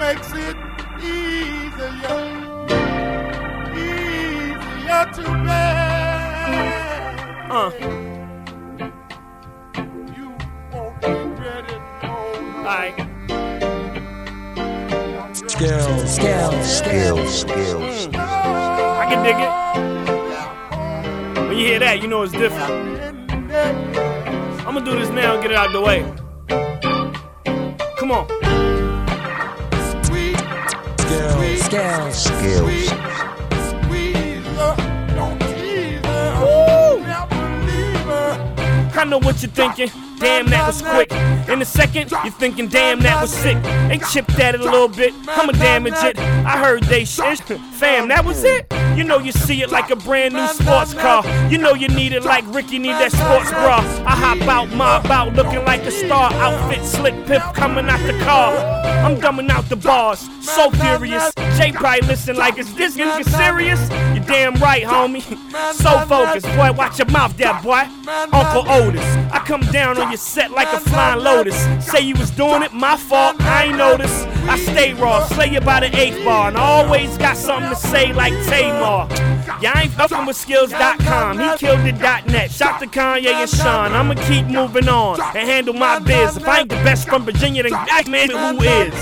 makes it easier to bear. You won't regret it, no. Alright. Skills. I can dig it. When you hear that, you know it's different. I'm gonna do this now and get it out the way. Come on. Skills. I know what you're thinking, damn that was quick. In a second, you're thinking damn that was sick. They chipped at it a little bit, I'ma damage it. I heard they shit, fam, that was it. You know you see it like a brand new sports car. You know you need it like Ricky need that sports bra. I hop out, mob out, looking like a star. Outfit slick, pip coming out the car. I'm dumbing out the bars, so furious. Jay probably listen like, is this getting serious? You damn right, homie. So focused, boy, watch your mouth there, boy. Uncle Otis, I come down on your set like a flying lotus. Say you was doing it, my fault, I ain't noticed. I stay raw, slay you by the 8th bar, and I always got something to say like Tamar. Yeah, I ain't fucking with skills.com, he killed it .net. Shout to Kanye and Sean, I'ma keep moving on and handle my biz. If I ain't the best from Virginia, then I man who is.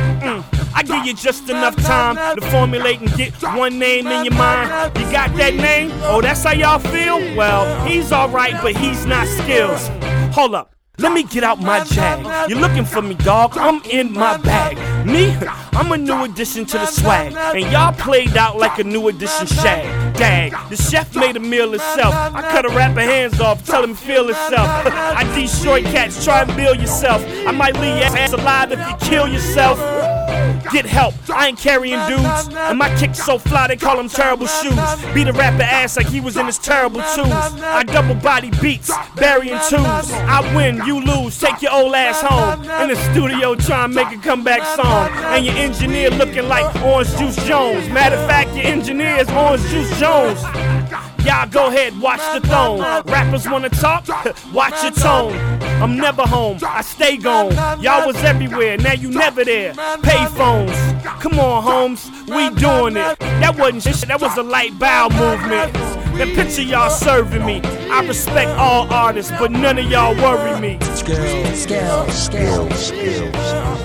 I give you just enough time to formulate and get one name in your mind. You got that name? Oh, that's how y'all feel? Well, he's alright, but he's not Skills. Hold up. Let me get out my jag. You're looking for me, dog, I'm in my bag. Me? I'm a new addition to the swag. And y'all played out like a new edition shag. Dag, the chef made a meal himself. I cut a rapper hands off, tell him feel himself. I destroy cats, try and build yourself. I might leave your ass alive if you kill yourself. Get help, I ain't carrying dudes. And my kicks so fly they call them terrible shoes. Beat a rapper ass like he was in his terrible twos. I double body beats, burying twos. I win, you lose, take your old ass home. In the studio trying to make a comeback song. And your engineer looking like Orange Juice Jones. Matter of fact, your engineer is Orange Juice Jones. Y'all go ahead, watch the throne. Rappers wanna talk? Watch your tone. I'm never home, I stay gone. Y'all was everywhere, now you never there. Pay phones, come on Holmes, we doing it. That wasn't shit, that was a light bow movement. The picture y'all serving me. I respect all artists, but none of y'all worry me. Skills.